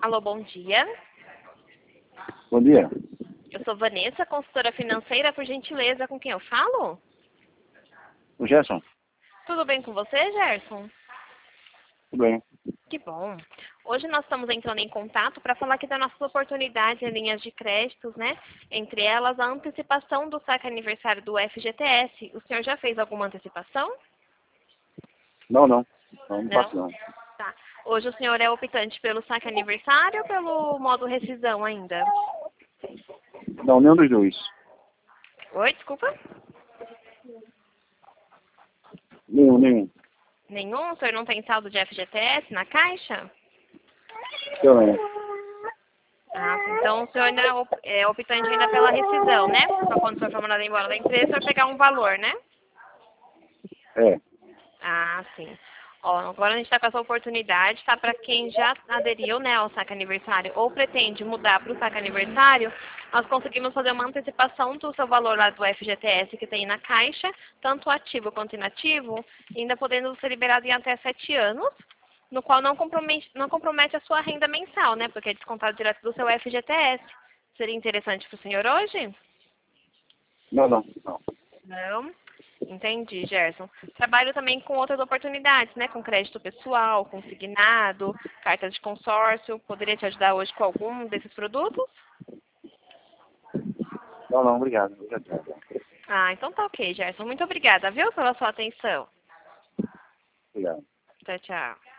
Alô, bom dia. Bom dia. Eu sou Vanessa, consultora financeira, por gentileza, com quem eu falo? O Gerson? Tudo bem com você, Gerson? Tudo bem. Que bom. Hoje nós estamos entrando em contato para falar aqui das nossas oportunidades em linhas de créditos, né? Entre elas, a antecipação do saque aniversário do FGTS. O senhor já fez alguma antecipação? Não Não? faço não. Tá. Hoje o senhor é optante pelo saque aniversário ou pelo modo rescisão ainda? Não, nenhum dos dois. Oi, desculpa? Nenhum. Nenhum? O senhor não tem saldo de FGTS na caixa? Também. Ah, então o senhor ainda é optante ainda pela rescisão, né? Para quando o senhor for mandado embora da empresa, o senhor pegar um valor, né? É. Ah, sim. Ó, agora a gente está com essa oportunidade, tá? Para quem já aderiu, né, ao saque aniversário ou pretende mudar para o saque aniversário, nós conseguimos fazer uma antecipação do seu valor lá do FGTS que tem na caixa, tanto ativo quanto inativo, ainda podendo ser liberado em até 7 anos, no qual não compromete a sua renda mensal, né? Porque é descontado direto do seu FGTS. Seria interessante para o senhor hoje? Não. Não. Entendi, Gerson. Trabalho também com outras oportunidades, né? Com crédito pessoal, consignado, cartas de consórcio. Poderia te ajudar hoje com algum desses produtos? Não, obrigado. Obrigado. Ah, então tá ok, Gerson. Muito obrigada, viu, pela sua atenção. Obrigado. Tchau, tchau.